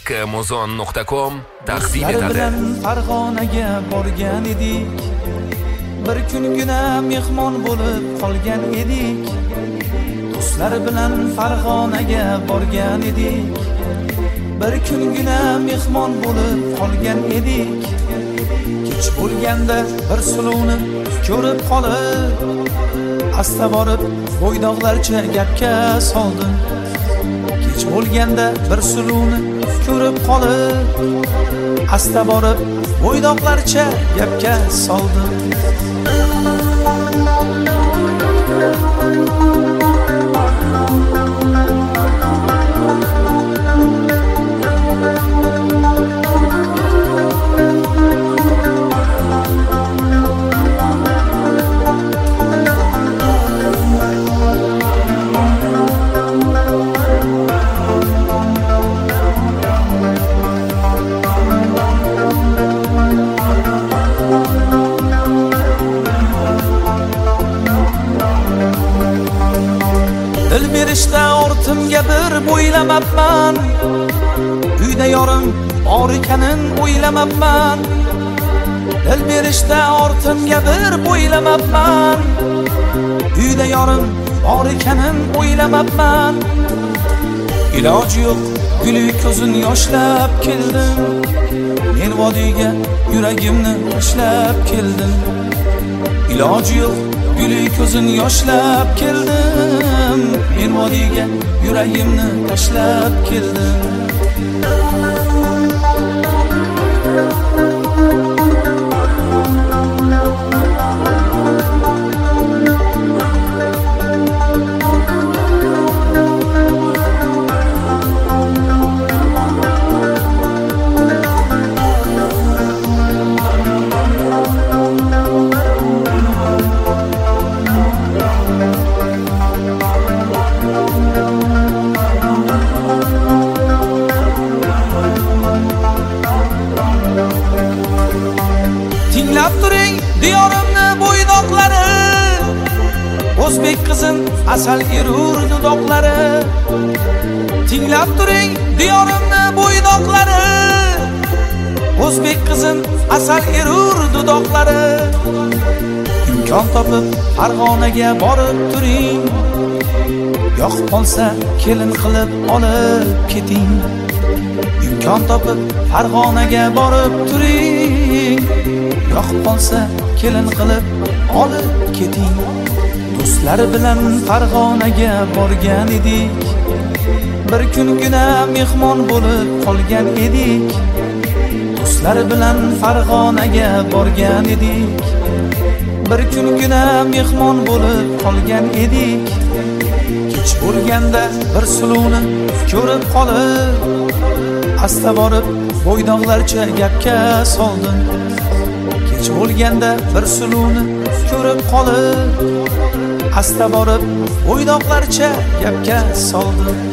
kmozon.com taqdim etadi. bilan Farg'onaga borgan edik. Bir kungina mehmon bo'lib qolgan edik. Do'stlar bilan Farg'onaga borgan edik. Bir kungina mehmon bo'lib qolgan edik. Kech bo'lganda bir suluvni ko'rib qolib, asta borib bo'ydoqlarcha gapga soldim. Kech bo'lganda bir suluvni ko'rib qolib, asta borib bo'ydoqlarcha gapga soldim. Dil berishda ortimga bir bo'ylamabman. Uyda yorim bor ekanin o'ylamabman. Dil berishda ortimga bir bo'ylamabman. Uyda yorim bor ekanin o'ylamabman. Iloji yo'q guli ko'zin yoshlab keldim. Men vodiyga yuragimni tashlab keldim. Iloji yo'q guli ko'zin yoshlab keldim. Men vodiyga yuragimni tashlab keldim. Tinglab turing diyorimni bo'ydoqlari, o'zbek qizin asal erur dudoqlari. Tinglab turing diyorimni bo'ydoqlari, o'zbek qizin asal erur dudoqlari. Imkon topib Farg'onaga borib turing, yoqib qolsa kelin qilib olib keting. Imkon topib Farg'onaga borib turing, yoqib qolsa kelin qilib olib keting. Do'stlar bilan Farg'onaga borgan edik. Bir kungina mehmon bo'lib qolgan edik. Do'stlar bilan Farg'onaga borgan edik. Bir kungina mehmon bo'lib qolgan edik. Kech bo'lganda bir suluvni ko'rib qolib, asta borib bo'ydoqlarcha gapga soldim. Kech bo'lganda bir suluvni ko'rib qolib, asta borib bo'ydoqlarcha gapga soldim.